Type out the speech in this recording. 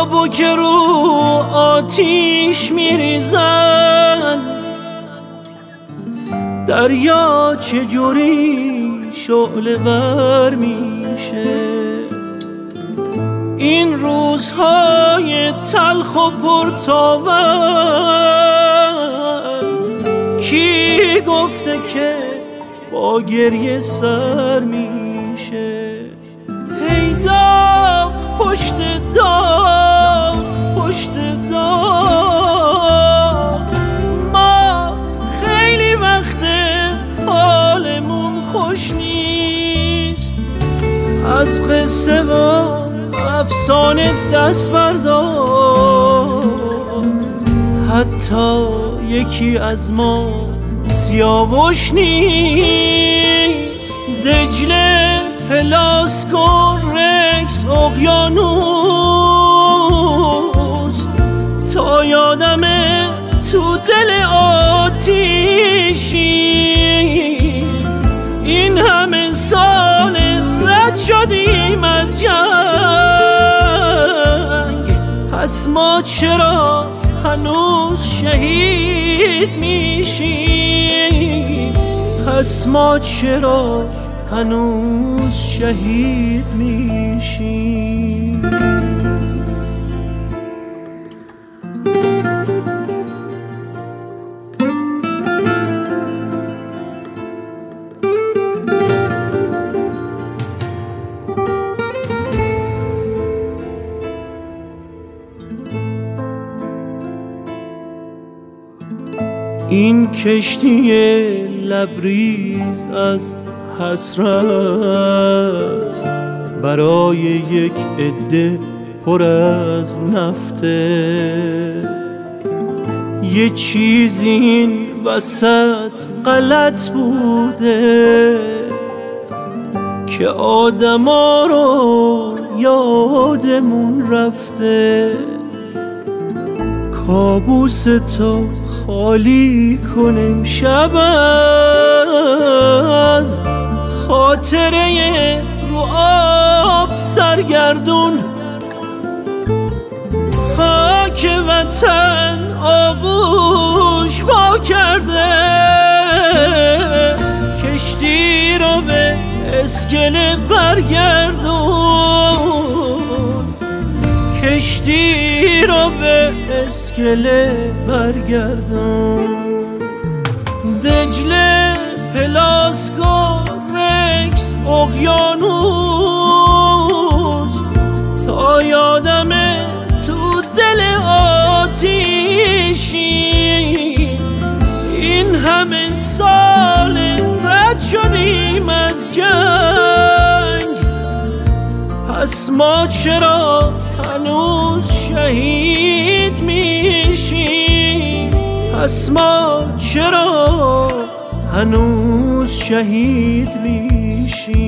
آبو که رو آتیش میریزن، دریا چجوری شعله ور میشه. این روزهای تلخ و پرتاون کی گفته که با گریه سر میشه؟ هی داغ پشت داغ پشت داغ، ما خیلی وقت حالمون خوش نیست. از قصه و افسانه دست بردار، حتی یکی از ما سیاوش نیست. دجله، پلاسکو، رکس، اقیانوس، تا یادمه تو دل آتیشی. این همه سال رد شدیم از جنگ، پس ما چرا هنوز شهید میشیم؟ پس ما چرا هنوز شهید میشیم؟ این کشتی لبریز از حسرت برای یک عده پر از نفته. یه چیزی این وسط غلط بوده که آدما رو یادمون رفته. کابوس تو خالی کنیم شب از خاطره رو آب سرگردون. خاک وطن آغوش وا کرده، کشتی رو به اسکله برگردون. کشتی رو به اسکله برگردون. دجله، پلاسکو، رکس، اقیانوس، تا یادمه تو دل آتیشی. این همه سال رد شدیم از جنگ، پس ما چرا هنوز شهید میشیم؟ پس ما چرا هنوز شهید میشیم؟